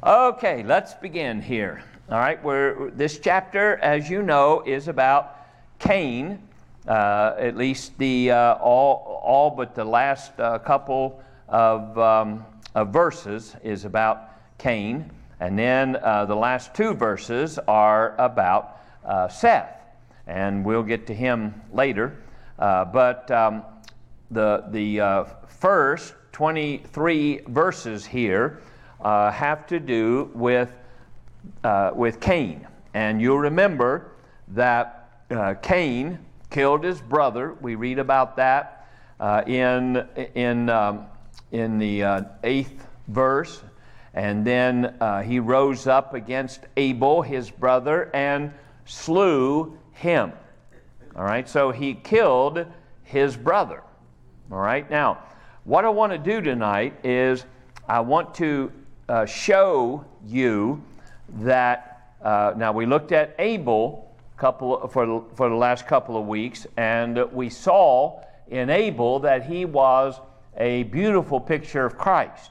Okay, let's begin here. All right, this chapter, as you know, is about Cain. At least the all but the last couple of verses is about Cain, and then the last two verses are about Seth, and we'll get to him later. But the first 23 verses here have to do with Cain, and you'll remember that Cain killed his brother. We read about that in the 8th verse, and then he rose up against Abel, his brother, and slew him. All right, so he killed his brother. All right, now what I want to do tonight is I want to show you that now we looked at Abel for the last couple of weeks, and we saw in Abel that he was a beautiful picture of Christ.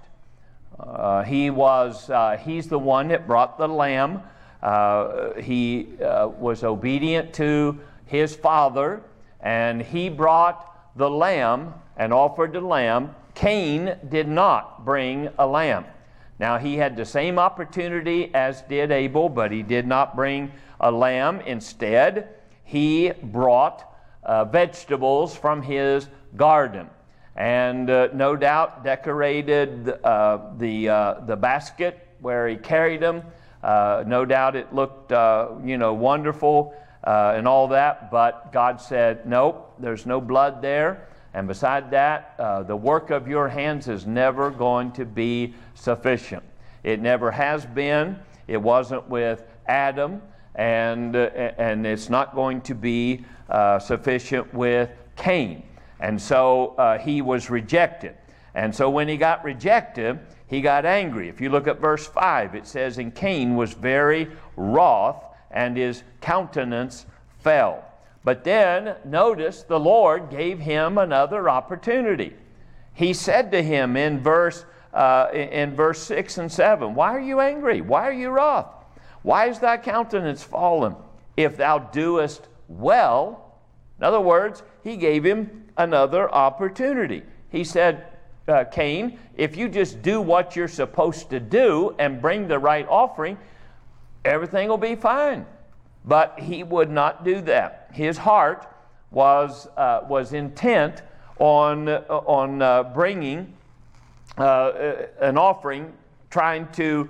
He's the one that brought the lamb. He was obedient to his father, and he brought the lamb and offered the lamb. Cain did not bring a lamb. Now, he had the same opportunity as did Abel, but he did not bring a lamb. Instead, he brought vegetables from his garden, and no doubt decorated the basket where he carried them. No doubt it looked wonderful and all that, but God said, nope, there's no blood there. And beside that, the work of your hands is never going to be sufficient. It never has been. It wasn't with Adam, and it's not going to be sufficient with Cain. And so he was rejected. And so when he got rejected, he got angry. If you look at verse 5, it says, "And Cain was very wroth, and his countenance fell." But then, notice, the Lord gave him another opportunity. He said to him in verse 6 and 7, "Why are you angry? Why are you wroth? Why is thy countenance fallen? If thou doest well," in other words, he gave him another opportunity. He said, Cain, if you just do what you're supposed to do and bring the right offering, everything will be fine. But he would not do that. His heart was intent on bringing an offering, trying to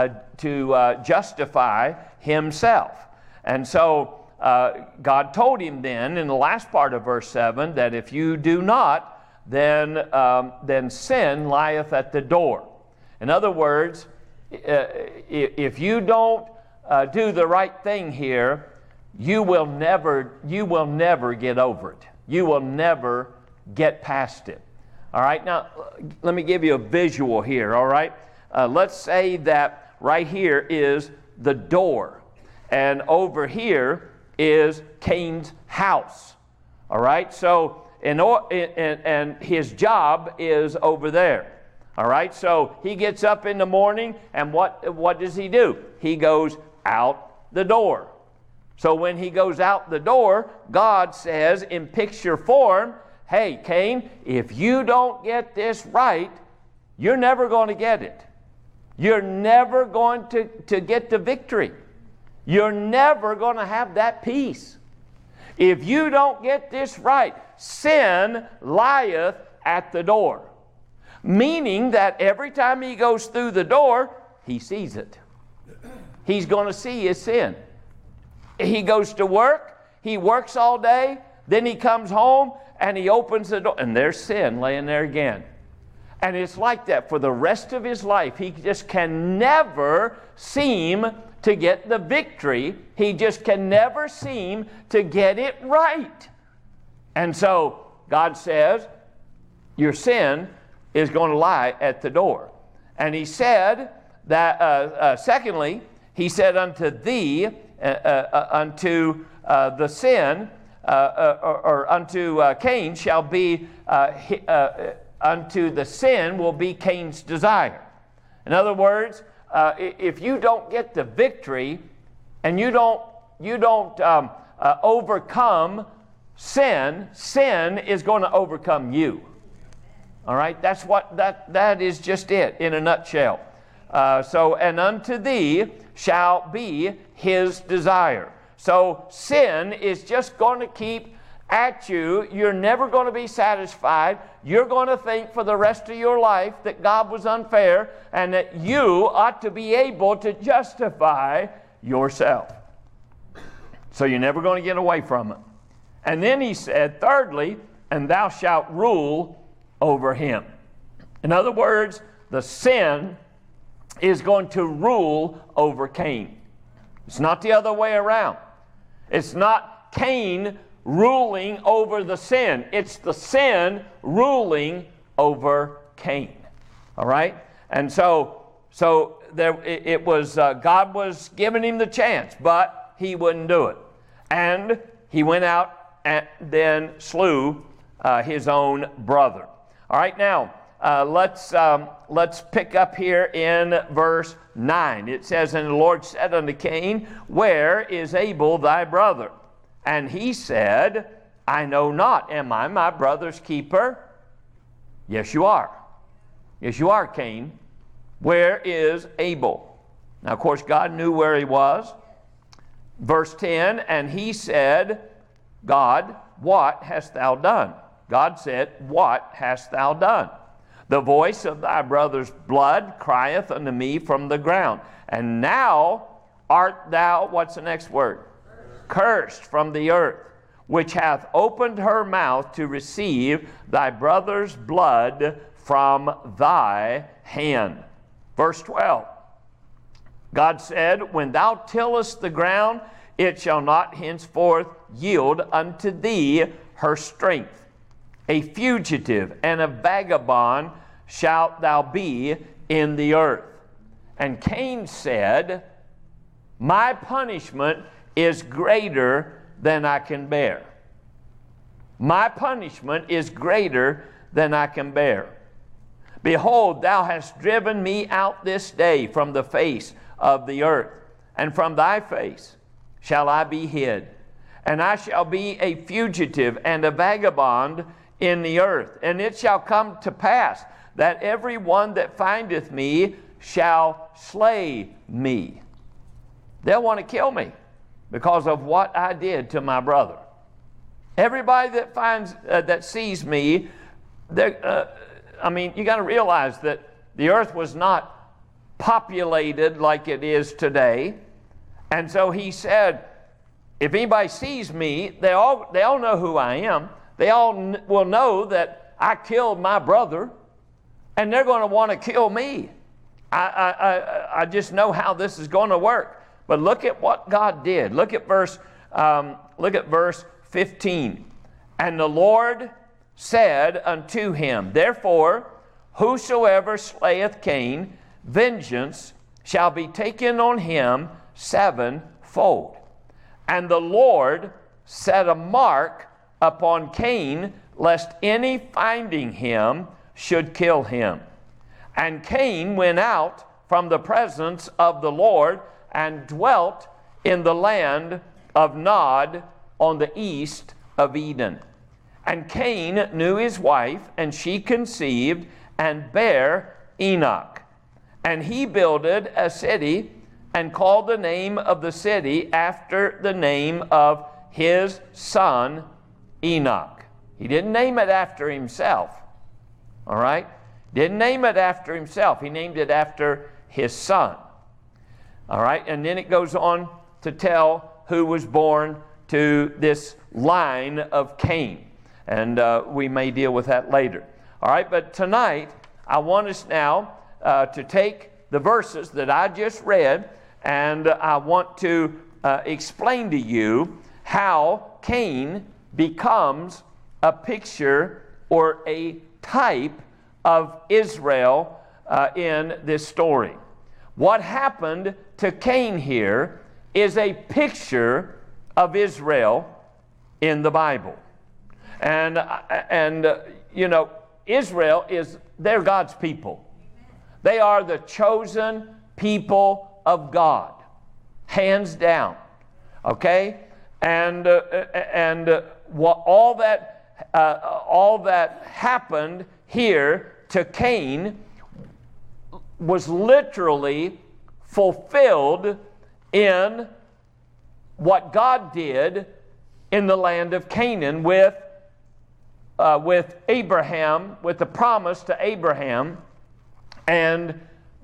justify himself. And so God told him then in the last part of verse 7 that if you do not, then sin lieth at the door. In other words, if you don't do the right thing here, you will never get over it. You will never get past it. All right, now let me give you a visual here. All right, let's say that right here is the door, and over here is Cain's house. All right, so and his job is over there. All right, so he gets up in the morning, and what does he do? He goes out the door. So when he goes out the door, God says in picture form, hey, Cain, if you don't get this right, you're never going to get it. You're never going to get the victory. You're never going to have that peace. If you don't get this right, sin lieth at the door. Meaning that every time he goes through the door, he sees it. He's going to see his sin. He goes to work, he works all day, then he comes home and he opens the door, and there's sin laying there again. And it's like that for the rest of his life. He just can never seem to get the victory. He just can never seem to get it right. And so God says, your sin is going to lie at the door. And he said that, secondly, he said unto thee, unto the sin, or unto Cain shall be, unto the sin will be Cain's desire. In other words, if you don't get the victory and you don't overcome sin, sin is going to overcome you. All right, that is just it in a nutshell. And unto thee shall be his desire. So sin is just going to keep at you. You're never going to be satisfied. You're going to think for the rest of your life that God was unfair and that you ought to be able to justify yourself. So you're never going to get away from it. And then he said, thirdly, and thou shalt rule over him. In other words, the sin is going to rule over Cain. It's not the other way around. It's not Cain ruling over the sin. It's the sin ruling over Cain. All right? And so there it was God was giving him the chance, but he wouldn't do it. And he went out and then slew his own brother. All right, now let's pick up here in verse 9. It says, and the Lord said unto Cain, where is Abel thy brother? And he said, I know not. Am I my brother's keeper? Yes, you are. Yes, you are, Cain. Where is Abel? Now, of course, God knew where he was. Verse 10, and he said, God, what hast thou done? God said, what hast thou done? The voice of thy brother's blood crieth unto me from the ground. And now art thou, what's the next word? Cursed from the earth, which hath opened her mouth to receive thy brother's blood from thy hand. Verse 12. God said, when thou tillest the ground, it shall not henceforth yield unto thee her strength. A fugitive and a vagabond shalt thou be in the earth. And Cain said, my punishment is greater than I can bear. My punishment is greater than I can bear. Behold, thou hast driven me out this day from the face of the earth, and from thy face shall I be hid. And I shall be a fugitive and a vagabond in the earth. And it shall come to pass that every one that findeth me shall slay me. They'll want to kill me because of what I did to my brother. Everybody that finds that sees me, you got to realize that the earth was not populated like it is today. And so he said, if anybody sees me, they all know who I am. They all will know that I killed my brother, and they're going to want to kill me. I just know how this is going to work. But look at what God did. Look at verse 15. And the Lord said unto him, therefore, whosoever slayeth Cain, vengeance shall be taken on him sevenfold. And the Lord set a mark upon Cain, lest any finding him should kill him. And Cain went out from the presence of the Lord and dwelt in the land of Nod on the east of Eden. And Cain knew his wife, and she conceived and bare Enoch. And he builded a city and called the name of the city after the name of his son Enoch. He didn't name it after himself. All right? Didn't name it after himself. He named it after his son. All right? And then it goes on to tell who was born to this line of Cain. And we may deal with that later. All right? But tonight, I want us now to take the verses that I just read, and I want to explain to you how Cain becomes a picture or a type of Israel in this story. What happened to Cain here is a picture of Israel in the Bible. And Israel they're God's people. They are the chosen people of God, hands down. Okay, and all that happened here to Cain was literally fulfilled in what God did in the land of Canaan with Abraham, with the promise to Abraham and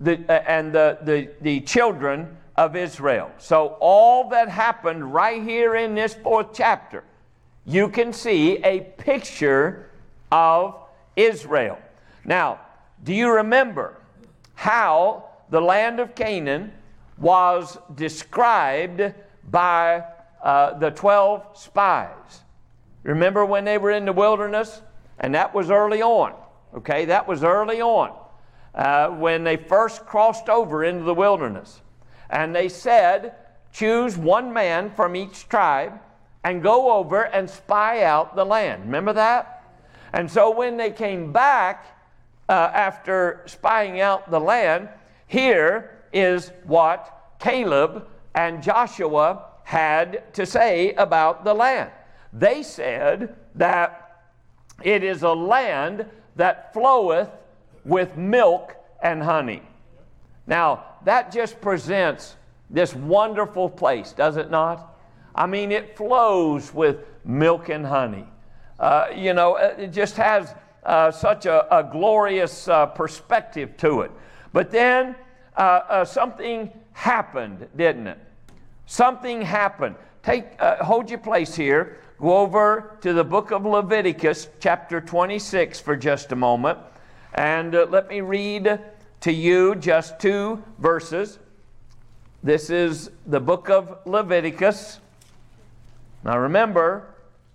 the children of Israel. So all that happened right here in this 4th chapter, you can see a picture of Israel. Now, do you remember how the land of Canaan was described by the 12 spies? Remember when they were in the wilderness? And that was early on. Okay, that was early on when they first crossed over into the wilderness. And they said, choose one man from each tribe and go over and spy out the land. Remember that? And so when they came back after spying out the land, here is what Caleb and Joshua had to say about the land. They said that it is a land that floweth with milk and honey. Now, that just presents this wonderful place, does it not? I mean, it flows with milk and honey. It just has such a glorious perspective to it. But then something happened, didn't it? Something happened. Hold your place here. Go over to the book of Leviticus, chapter 26 for just a moment. And let me read to you just 2 verses. This is the book of Leviticus. Now remember,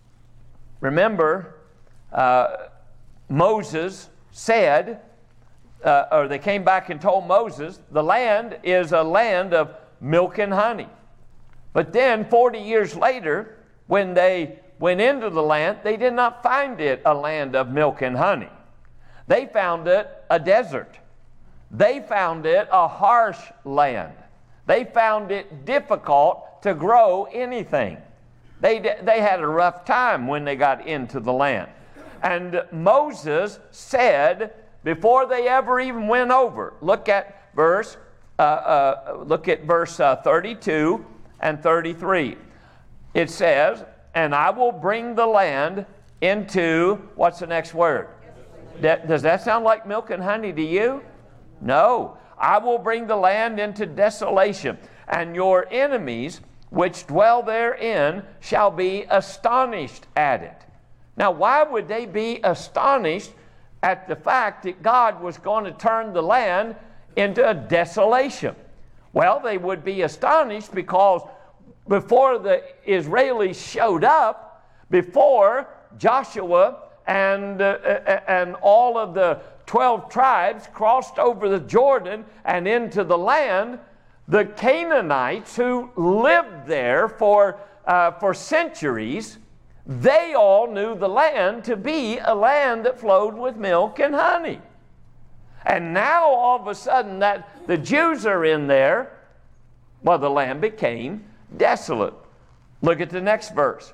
Moses said, or they came back and told Moses, the land is a land of milk and honey. But then 40 years later, when they went into the land, they did not find it a land of milk and honey. They found it a desert. They found it a harsh land. They found it difficult to grow anything. They had a rough time when they got into the land. And Moses said, before they ever even went over, look at verse 32 and 33. It says, and I will bring the land into, what's the next word? Does that sound like milk and honey to you? No. I will bring the land into desolation, and your enemies which dwell therein shall be astonished at it. Now, why would they be astonished at the fact that God was going to turn the land into a desolation? Well, they would be astonished because before the Israelis showed up, before Joshua and all of the 12 tribes crossed over the Jordan and into the land, the Canaanites who lived there for centuries, they all knew the land to be a land that flowed with milk and honey. And now all of a sudden that the Jews are in there, well, the land became desolate. Look at the next verse.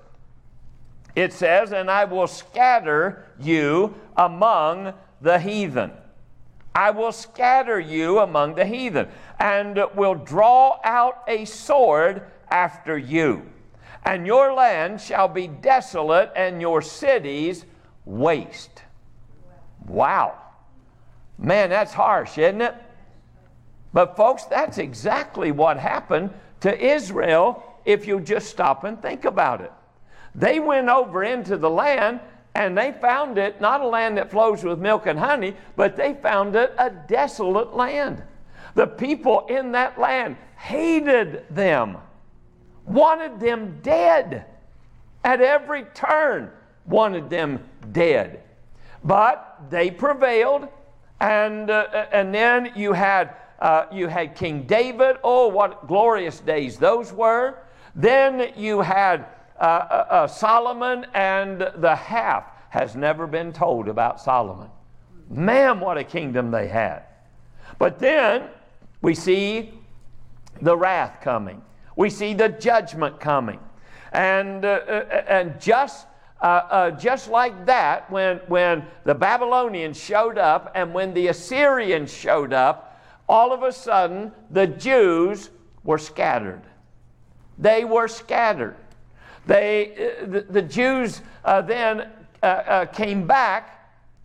It says, and I will scatter you among the heathen. I will scatter you among the heathen, and will draw out a sword after you. And your land shall be desolate, and your cities waste. Wow. Man, that's harsh, isn't it? But folks, that's exactly what happened to Israel if you just stop and think about it. They went over into the land, and they found it not a land that flows with milk and honey, but they found it a desolate land. The people in that land hated them, wanted them dead. At every turn, wanted them dead. But they prevailed, and then you had King David. Oh, what glorious days those were. Then you had Solomon, and the half has never been told about Solomon. Man, what a kingdom they had. But then We see the wrath coming. We see the judgment coming. And just like that, when the Babylonians showed up and when the Assyrians showed up, all of a sudden the Jews were scattered. They were scattered. The Jews then came back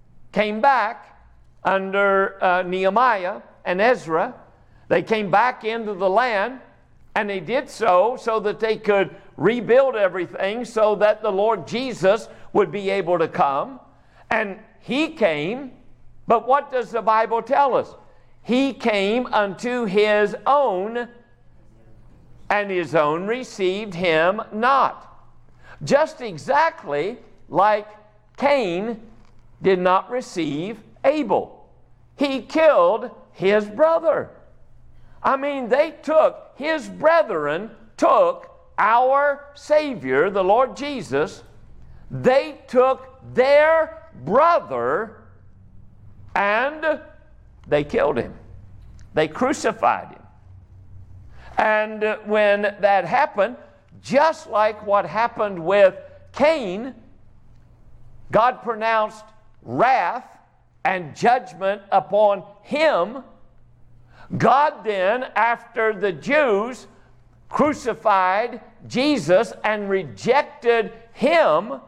under Nehemiah and Ezra. They came back into the land, and they did so that they could rebuild everything so that the Lord Jesus would be able to come. And He came, but what does the Bible tell us? He came unto His own, and His own received Him not. Just exactly like Cain did not receive Abel. He killed his brother. I mean, his brethren took our Savior, the Lord Jesus, they took their brother and they killed Him. They crucified Him. And when that happened, just like what happened with Cain, God pronounced wrath and judgment upon him. God then, after the Jews crucified Jesus and rejected Him,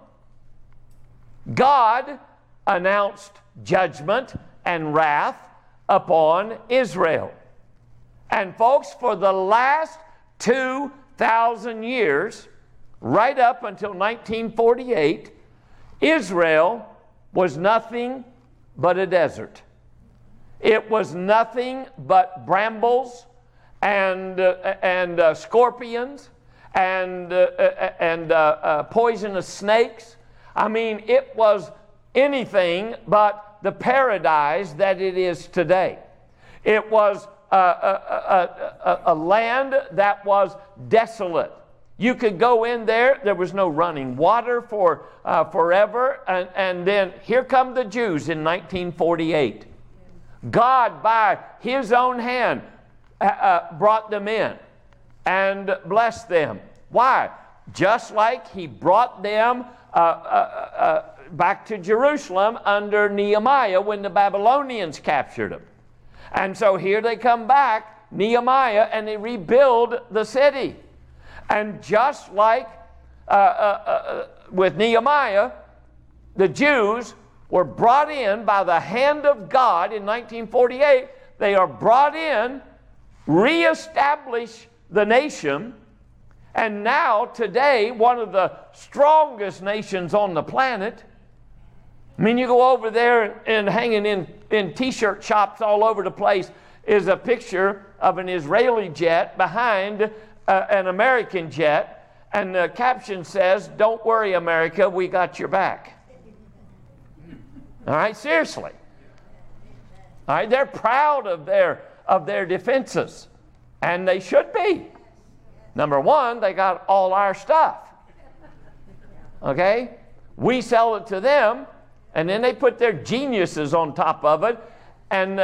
God announced judgment and wrath upon Israel. And folks, for the last 2,000 years, right up until 1948, Israel was nothing but a desert. It was nothing but brambles and scorpions and poisonous snakes. I mean, it was anything but the paradise that it is today. It was a land that was desolate. You could go in there. There was no running water for forever. And then here come the Jews in 1948. God, by His own hand, brought them in and blessed them. Why? Just like He brought them back to Jerusalem under Nehemiah when the Babylonians captured them. And so here they come back, Nehemiah, and they rebuild the city. And just like with Nehemiah, the Jews were brought in by the hand of God in 1948. They are brought in, reestablish the nation, and now today one of the strongest nations on the planet. I mean, you go over there and hanging in T-shirt shops all over the place is a picture of an Israeli jet behind an American jet, and the caption says, "Don't worry, America, we got your back." All right, seriously. All right, they're proud of their defenses, and they should be. Number one, they got all our stuff. Okay, we sell it to them, and then they put their geniuses on top of it, and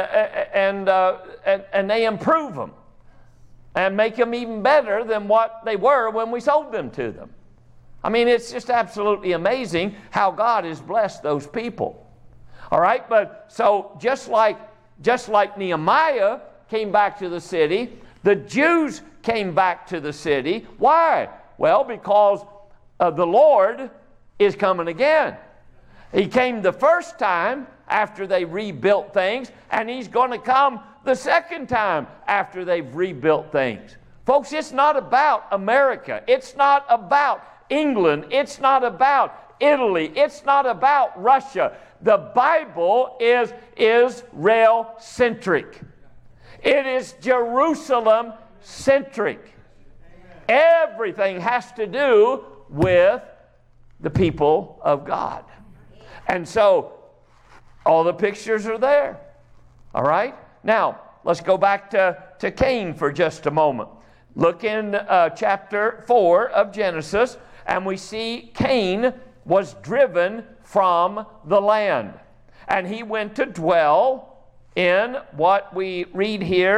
they improve them and make them even better than what they were when we sold them to them. I mean, it's just absolutely amazing how God has blessed those people. All right, but so just like Nehemiah came back to the city, the Jews came back to the city. Why? Well, because the Lord is coming again. He came the first time after they rebuilt things, and He's going to come the second time after they've rebuilt things. Folks, it's not about America. It's not about England. It's not about Italy. It's not about Russia. The Bible is Israel-centric. It is Jerusalem-centric. Everything has to do with the people of God. And so, all the pictures are there. All right? Now, let's go back to Cain for just a moment. Look in chapter 4 of Genesis, and we see Cain was driven from the land. And he went to dwell in what we read here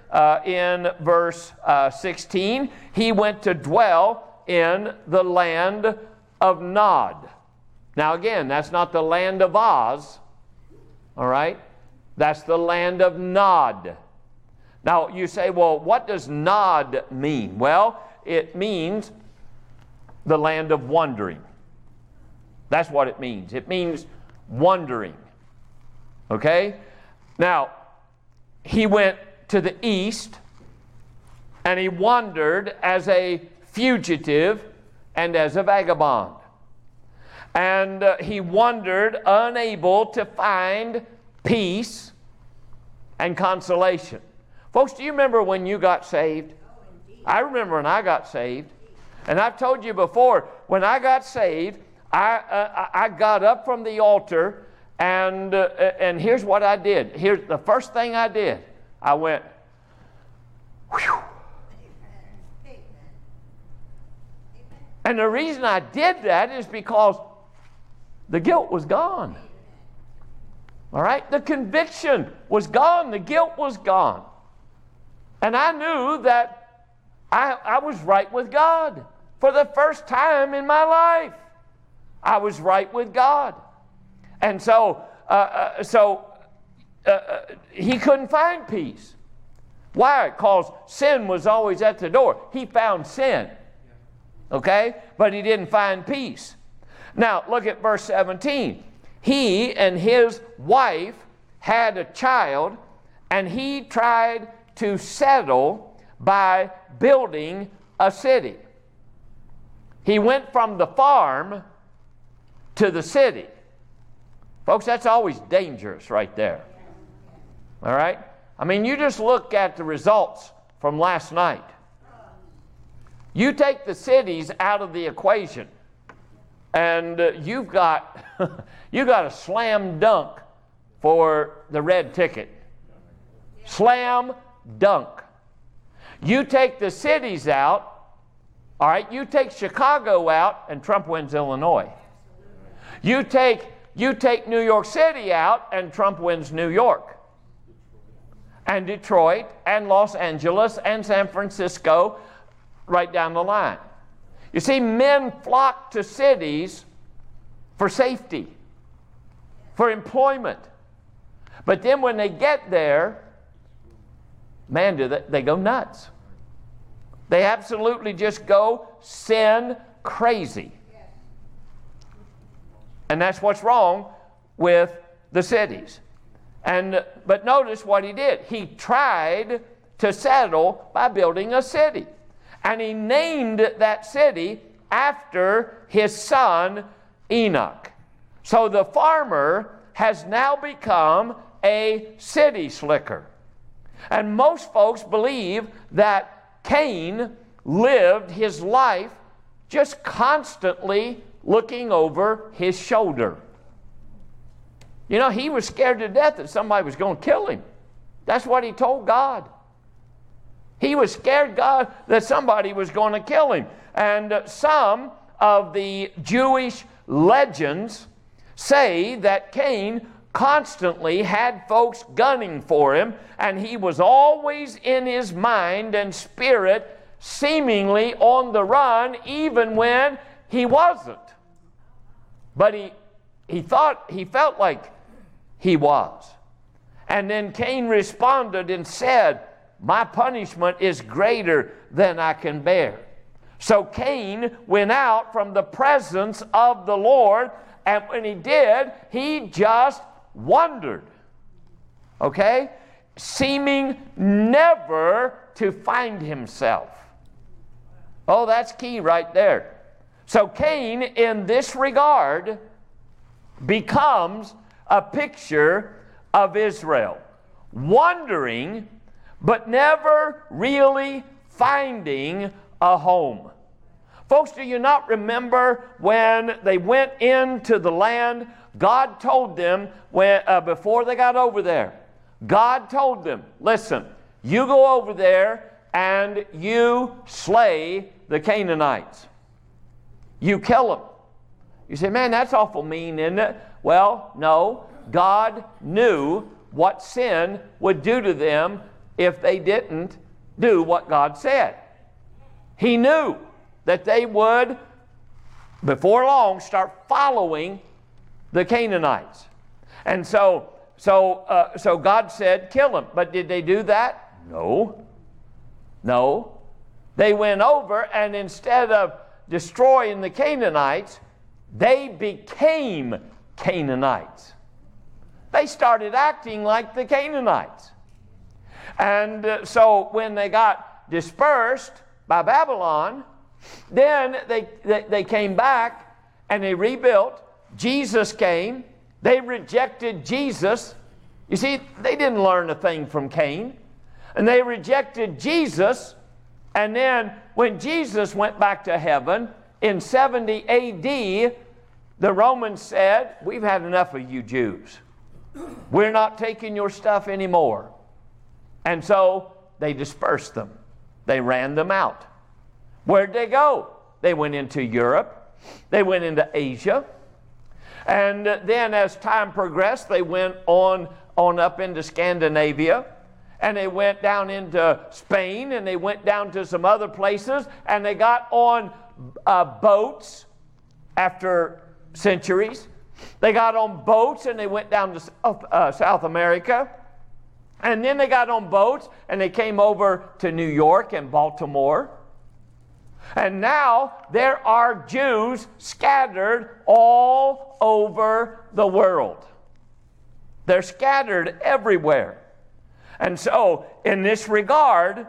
in verse 16, he went to dwell in the land of Nod. Now again, that's not the land of Oz, all right? That's the land of Nod. Now you say, well, what does Nod mean? Well, it means the land of wandering. That's what it means. It means wandering. Okay? Now, he went to the east and he wandered as a fugitive and as a vagabond. And he wandered unable to find peace and consolation. Folks, do you remember when you got saved? I remember when I got saved. And I've told you before, when I got saved, I got up from the altar, and here's what I did. Here's the first thing I did. I went, whew. And the reason I did that is because the guilt was gone. All right? The conviction was gone. The guilt was gone. And I knew that I was right with God. For the first time in my life, I was right with God. And so he couldn't find peace. Why? Because sin was always at the door. He found sin. Okay? But he didn't find peace. Now, look at verse 17. He and his wife had a child, and he tried to settle by building a city. He went from the farm to the city. Folks, that's always dangerous right there. All right? I mean, you just look at the results from last night. You take the cities out of the equation, and you've got a slam dunk for the red ticket. Slam dunk. You take the cities out, all right, you take Chicago out, and Trump wins Illinois. You take New York City out, and Trump wins New York. And Detroit, and Los Angeles, and San Francisco, right down the line. You see, men flock to cities for safety, for employment. But then when they get there, man, they go nuts. They absolutely just go sin crazy. And that's what's wrong with the cities. But notice what he did. He tried to settle by building a city. And he named that city after his son Enoch. So the farmer has now become a city slicker. And most folks believe that Cain lived his life just constantly looking over his shoulder. You know, he was scared to death that somebody was going to kill him. That's what he told God. He was scared God that somebody was going to kill him. And some of the Jewish legends say that Cain constantly had folks gunning for him, and he was always in his mind and spirit seemingly on the run, even when he wasn't. But he felt like he was. And then Cain responded and said, "My punishment is greater than I can bear." So Cain went out from the presence of the Lord, and when he did, he just wandered. Okay? Seeming never to find himself. Oh, that's key right there. So Cain, in this regard, becomes a picture of Israel. Wandering, but never really finding a home. Folks, do you not remember when they went into the land? God told them, before they got over there, God told them, listen, you go over there and you slay the Canaanites. You kill them. You say, man, that's awful mean, isn't it? Well, no. God knew what sin would do to them if they didn't do what God said. He knew that they would, before long, start following the Canaanites. And so God said, kill them. But did they do that? No. They went over, and instead of destroying the Canaanites, they became Canaanites. They started acting like the Canaanites. And so when they got dispersed by Babylon, then they came back and they rebuilt. Jesus came. They rejected Jesus. You see, they didn't learn a thing from Cain. And they rejected Jesus. And then when Jesus went back to heaven in 70 A.D., the Romans said, we've had enough of you Jews. We're not taking your stuff anymore. And so they dispersed them. They ran them out. Where'd they go? They went into Europe. They went into Asia. And then as time progressed, they went on up into Scandinavia. And they went down into Spain, and they went down to some other places, and they got on boats after centuries. They got on boats, and they went down to South America. And then they got on boats, and they came over to New York and Baltimore. And now there are Jews scattered all over the world. They're scattered everywhere. And so, in this regard,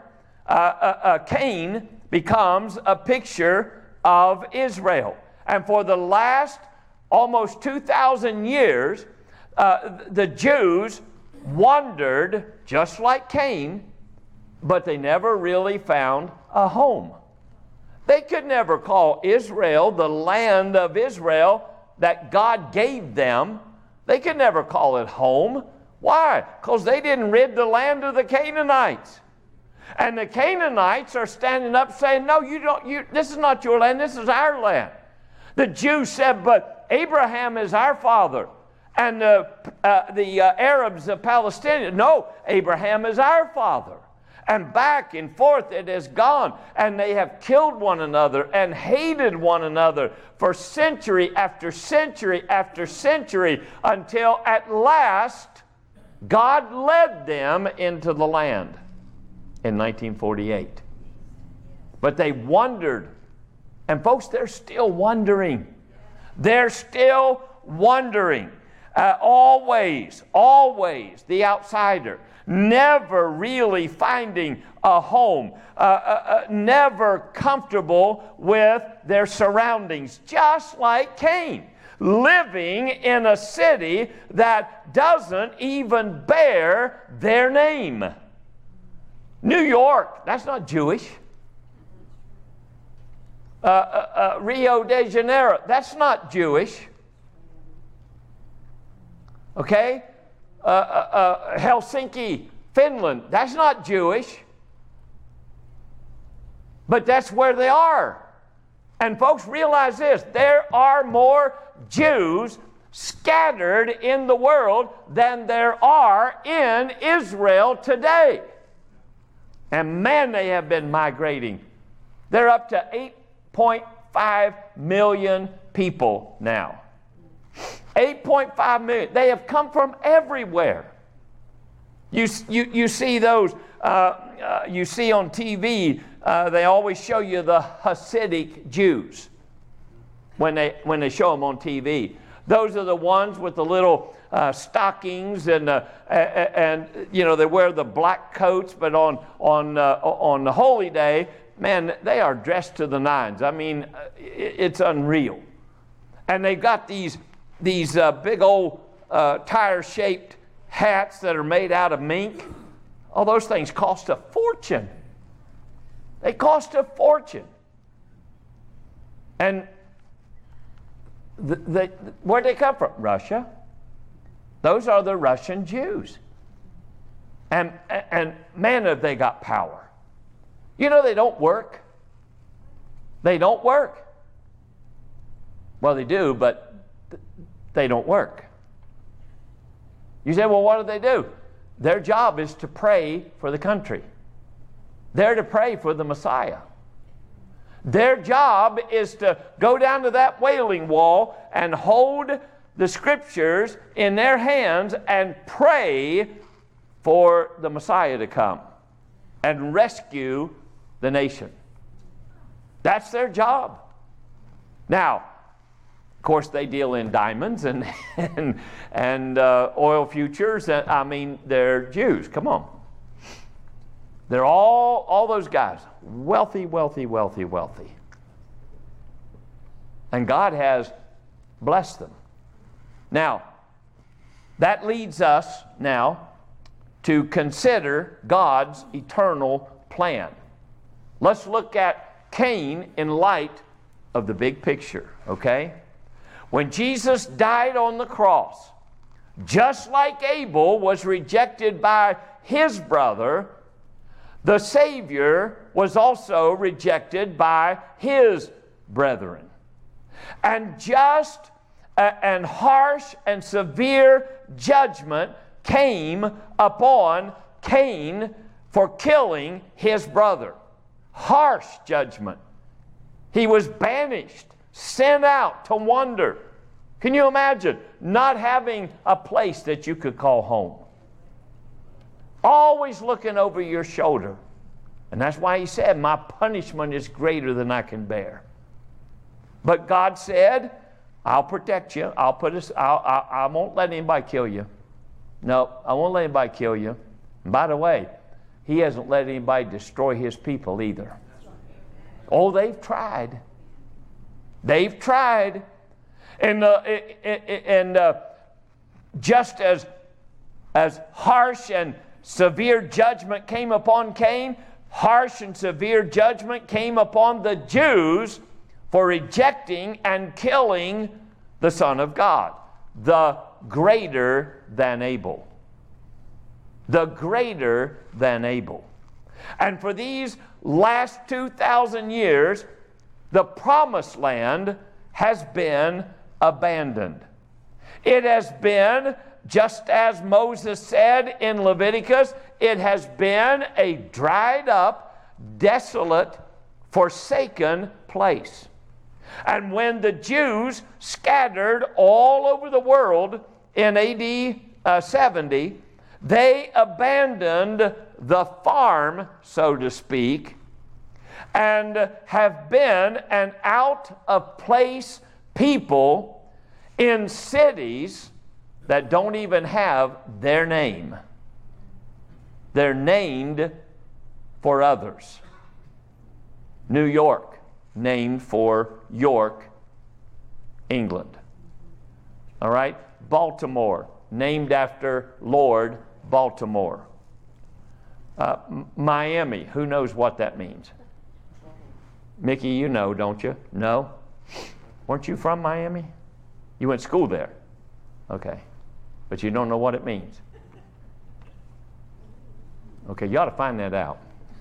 Cain becomes a picture of Israel. And for the last almost 2,000 years, the Jews wandered just like Cain, but they never really found a home. They could never call Israel, the land of Israel that God gave them, they could never call it home. Why? Because they didn't rid the land of the Canaanites. And the Canaanites are standing up saying, no, this is not your land, this is our land. The Jews said, but Abraham is our father. And the Arabs, the Palestinians, no, Abraham is our father. And back and forth it has gone. And they have killed one another and hated one another for century after century after century, until at last God led them into the land in 1948. But they wandered. And folks, they're still wandering. They're still wandering. Always the outsider. Never really finding a home. Never comfortable with their surroundings. Just like Cain. Living in a city that doesn't even bear their name. New York, that's not Jewish. Rio de Janeiro, that's not Jewish. Okay? Helsinki, Finland, that's not Jewish. But that's where they are. And folks, realize this, there are more Jews scattered in the world than there are in Israel today. And man, they have been migrating. They're up to 8.5 million people now. 8.5 million. They have come from everywhere. You see those, you see on TV, they always show you the Hasidic Jews when they show them on TV. Those are the ones with the little stockings and you know, they wear the black coats, but on the holy day, man, they are dressed to the nines. I mean, it's unreal. And they've got these big old tire-shaped hats that are made out of mink. Oh, those things cost a fortune. They cost a fortune. And where'd they come from? Russia. Those are the Russian Jews. And man, have they got power. You know, they don't work. They don't work. Well, they do, but they don't work. You say, well, what do? their job is to pray for the country. They're to pray for the Messiah. Their job is to go down to that Wailing Wall and hold the Scriptures in their hands and pray for the Messiah to come and rescue the nation. That's their job. Now, of course, they deal in diamonds and oil futures. They're Jews. Come on. They're all those guys, wealthy. And God has blessed them. Now, that leads us now to consider God's eternal plan. Let's look at Cain in light of the big picture, okay? When Jesus died on the cross, just like Abel was rejected by his brother, the Savior was also rejected by his brethren. And just and harsh and severe judgment came upon Cain for killing his brother. Harsh judgment. He was banished, sent out to wander. Can you imagine not having a place that you could call home? Always looking over your shoulder. And that's why he said, my punishment is greater than I can bear. But God said, I'll protect you. I won't let anybody kill you. No, I won't let anybody kill you. And by the way, he hasn't let anybody destroy his people either. Oh, they've tried. They've tried. And just as harsh and severe judgment came upon Cain, harsh and severe judgment came upon the Jews for rejecting and killing the Son of God, the greater than Abel. The greater than Abel. And for these last 2,000 years, the promised land has been abandoned. It has been, just as Moses said in Leviticus, it has been a dried up, desolate, forsaken place. And when the Jews scattered all over the world in AD 70, they abandoned the farm, so to speak, and have been an out-of-place people in cities that don't even have their name. They're named for others. New York, named for York, England. All right? Baltimore, named after Lord Baltimore. Miami, who knows what that means? Mickey, you know, don't you? No? Weren't you from Miami? You went to school there. Okay. But you don't know what it means. Okay, you ought to find that out.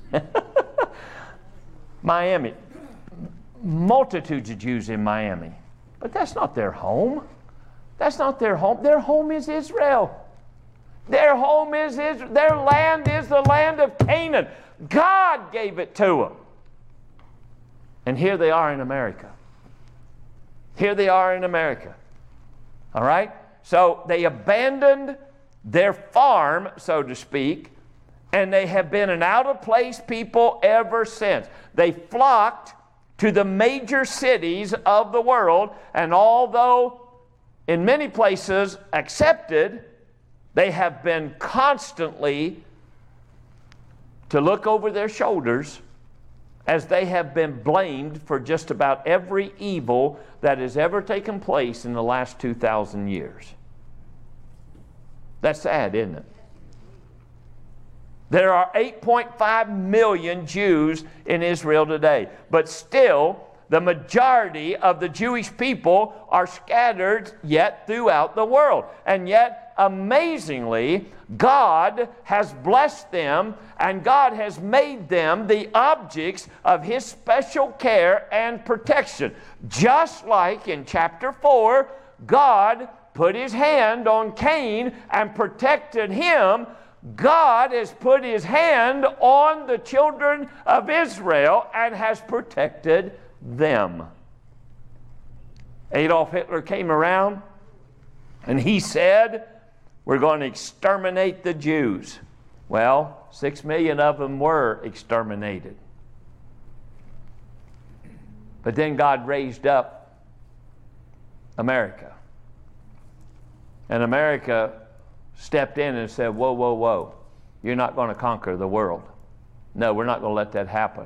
Miami. Multitudes of Jews in Miami. But that's not their home. That's not their home. Their home is Israel. Their home is Israel. Their land is the land of Canaan. God gave it to them. And here they are in America. Here they are in America. All right? So they abandoned their farm, so to speak, and they have been an out-of-place people ever since. They flocked to the major cities of the world, and although in many places accepted, they have been constantly to look over their shoulders as they have been blamed for just about every evil that has ever taken place in the last 2,000 years. That's sad, isn't it? There are 8.5 million Jews in Israel today, but still the majority of the Jewish people are scattered yet throughout the world. And yet, amazingly, God has blessed them and God has made them the objects of His special care and protection. Just like in chapter 4, God put His hand on Cain and protected him God has put his hand on the children of Israel and has protected them. Adolf Hitler came around and he said, we're going to exterminate the Jews. Well, 6 million of them were exterminated. But then God raised up America. And America stepped in and said, whoa, whoa, whoa. You're not going to conquer the world. No, we're not going to let that happen.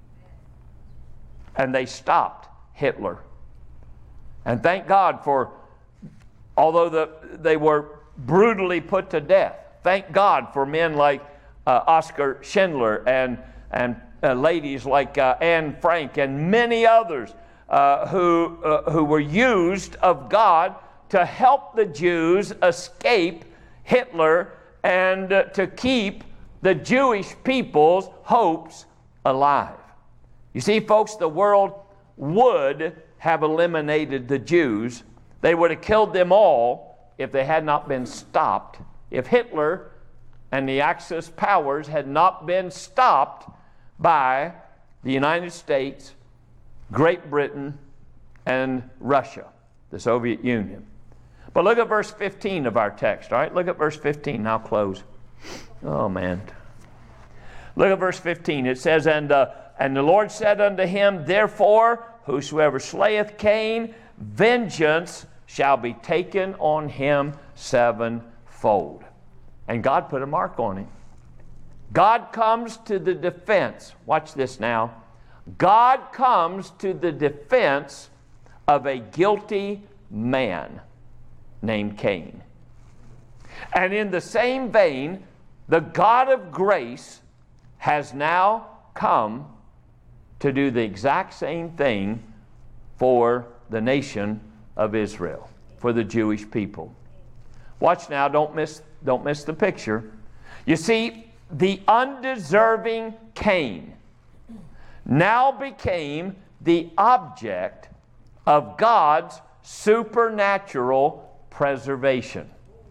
And they stopped Hitler. And thank God for, although they were brutally put to death, thank God for men like Oskar Schindler and ladies like Anne Frank and many others who were used of God to help the Jews escape Hitler and to keep the Jewish people's hopes alive. You see, folks, the world would have eliminated the Jews. They would have killed them all if they had not been stopped. If Hitler and the Axis powers had not been stopped by the United States, Great Britain, and Russia, the Soviet Union. But look at verse 15 of our text, all right? Look at verse 15. I'll close. Oh, man. Look at verse 15. It says, And the Lord said unto him, Therefore, whosoever slayeth Cain, vengeance shall be taken on him sevenfold. And God put a mark on him. God comes to the defense. Watch this now. God comes to the defense of a guilty man named Cain. And in the same vein, the God of grace has now come to do the exact same thing for the nation of Israel, for the Jewish people. Watch now, don't miss the picture. You see, the undeserving Cain now became the object of God's supernatural preservation.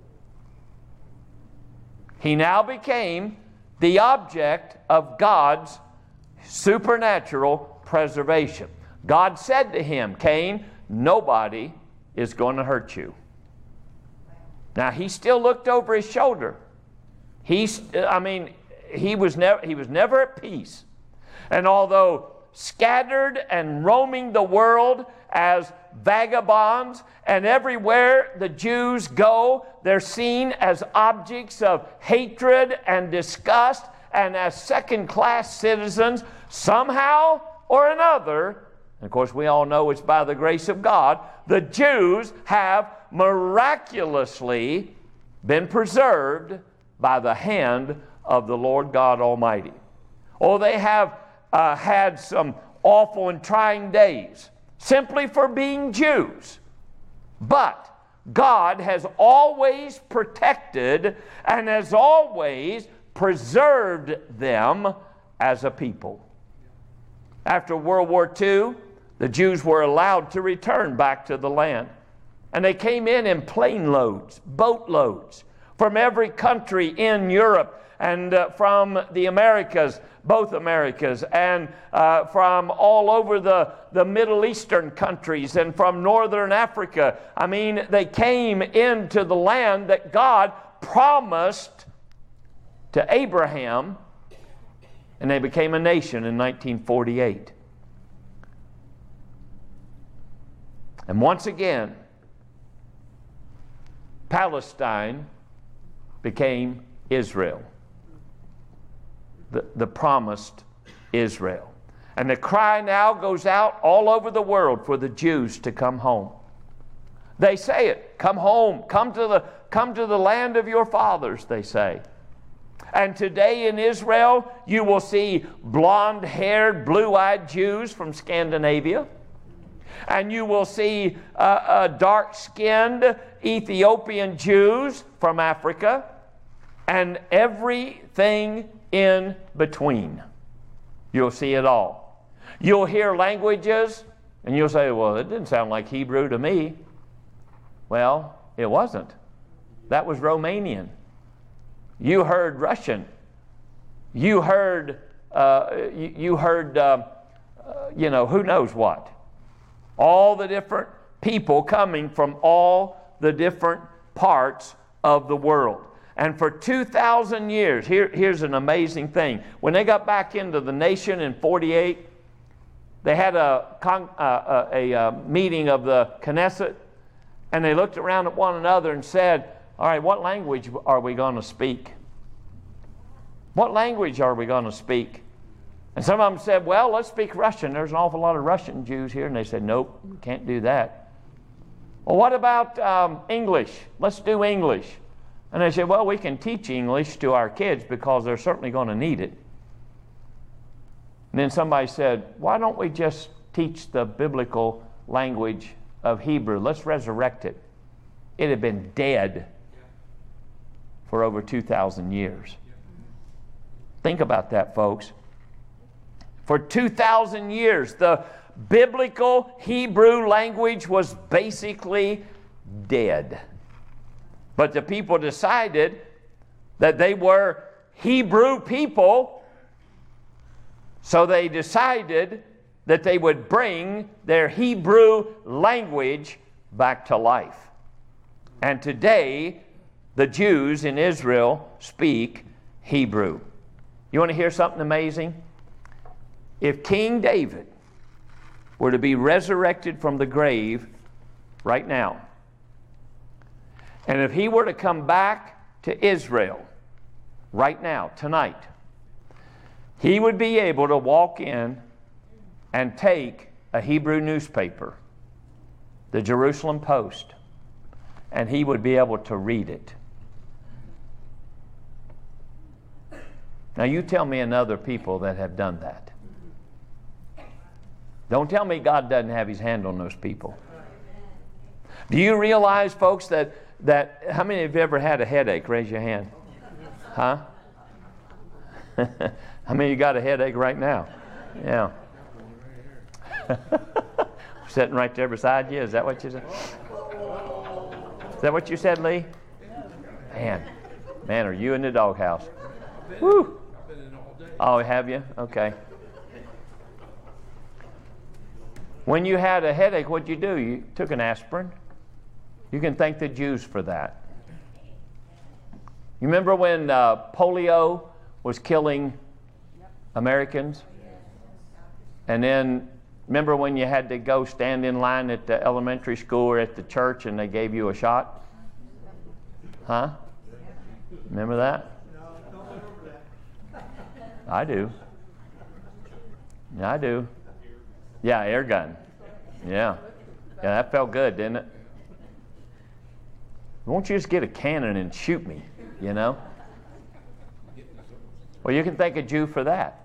He now became the object of God's supernatural preservation. God said to him, Cain, nobody is going to hurt you. Now, he still looked over his shoulder. He was never at peace. And although scattered and roaming the world as vagabonds, and everywhere the Jews go, they're seen as objects of hatred and disgust and as second-class citizens somehow or another. And of course, we all know it's by the grace of God. The Jews have miraculously been preserved by the hand of the Lord God Almighty. Oh, they have had some awful and trying days simply for being Jews. But God has always protected and has always preserved them as a people. After World War II, the Jews were allowed to return back to the land. And they came in plane loads, boat loads, from every country in Europe and from the Americas, both Americas, and from all over the Middle Eastern countries and from Northern Africa. I mean, they came into the land that God promised to Abraham, and they became a nation in 1948. And once again, Palestine became Israel, the promised Israel. And the cry now goes out all over the world for the Jews to come home. They say it, come home, come to the land of your fathers, they say. And today in Israel, you will see blonde-haired, blue-eyed Jews from Scandinavia. And you will see dark-skinned Ethiopian Jews from Africa. And everything in between. You'll see it all. You'll hear languages, and you'll say, well, it didn't sound like Hebrew to me. Well, it wasn't. That was Romanian. You heard Russian. You heard, who knows what. All the different people coming from all the different parts of the world. And for 2,000 years, here's an amazing thing. When they got back into the nation in 48, they had a meeting of the Knesset, and they looked around at one another and said, all right, what language are we going to speak? What language are we going to speak? And some of them said, well, let's speak Russian. There's an awful lot of Russian Jews here. And they said, nope, we can't do that. Well, what about English? Let's do English. And they said, well, we can teach English to our kids because they're certainly going to need it. And then somebody said, why don't we just teach the biblical language of Hebrew? Let's resurrect it. It had been dead for over 2,000 years. Think about that, folks. For 2,000 years, the biblical Hebrew language was basically dead. But the people decided that they were Hebrew people, so they decided that they would bring their Hebrew language back to life. And today, the Jews in Israel speak Hebrew. You want to hear something amazing? If King David were to be resurrected from the grave right now, and if he were to come back to Israel right now, tonight, he would be able to walk in and take a Hebrew newspaper, the Jerusalem Post, and he would be able to read it. Now you tell me another people that have done that. Don't tell me God doesn't have His hand on those people. Do you realize, folks, that how many of you ever had a headache? Raise your hand. Huh? How many of you got a headache right now? Yeah. Sitting right there beside you. Is that what you said? Is that what you said, Lee? Man, are you in the doghouse? Woo! Oh, have you? Okay. When you had a headache, what'd you do? You took an aspirin. You can thank the Jews for that. You remember when polio was killing Americans? And then remember when you had to go stand in line at the elementary school or at the church and they gave you a shot? Huh? Remember that? I do. Yeah, I do. Yeah, air gun. Yeah. Yeah, that felt good, didn't it? Won't you just get a cannon and shoot me, you know? Well, you can thank a Jew for that.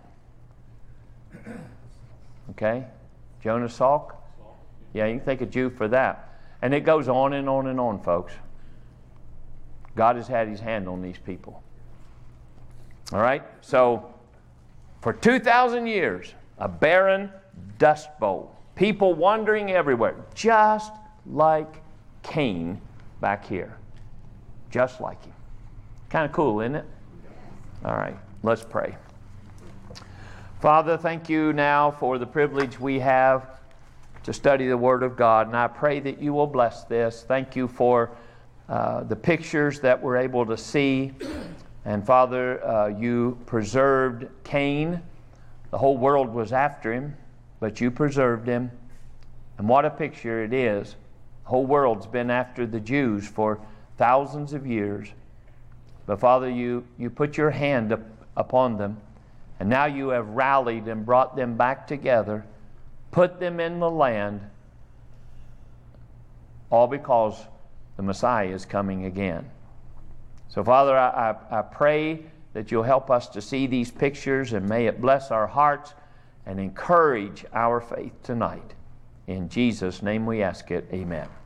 Okay? Jonas Salk? Yeah, you can thank a Jew for that. And it goes on and on and on, folks. God has had His hand on these people. All right? So, for 2,000 years, a barren dust bowl. People wandering everywhere, just like Cain back here. Just like him. Kind of cool, isn't it? All right, let's pray. Father, thank you now for the privilege we have to study the Word of God, and I pray that you will bless this. Thank you for the pictures that we're able to see. And Father, you preserved Cain. The whole world was after him, but you preserved him. And what a picture it is. The whole world's been after the Jews for thousands of years. But Father, you put your hand upon them, and now you have rallied and brought them back together, put them in the land, all because the Messiah is coming again. So Father, I pray that you'll help us to see these pictures, and may it bless our hearts and encourage our faith tonight. In Jesus' name we ask it. Amen.